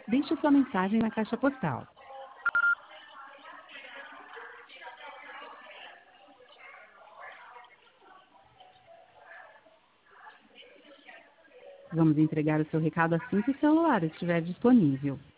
Deixe sua mensagem na caixa postal. Vamos entregar o seu recado assim que o celular estiver disponível.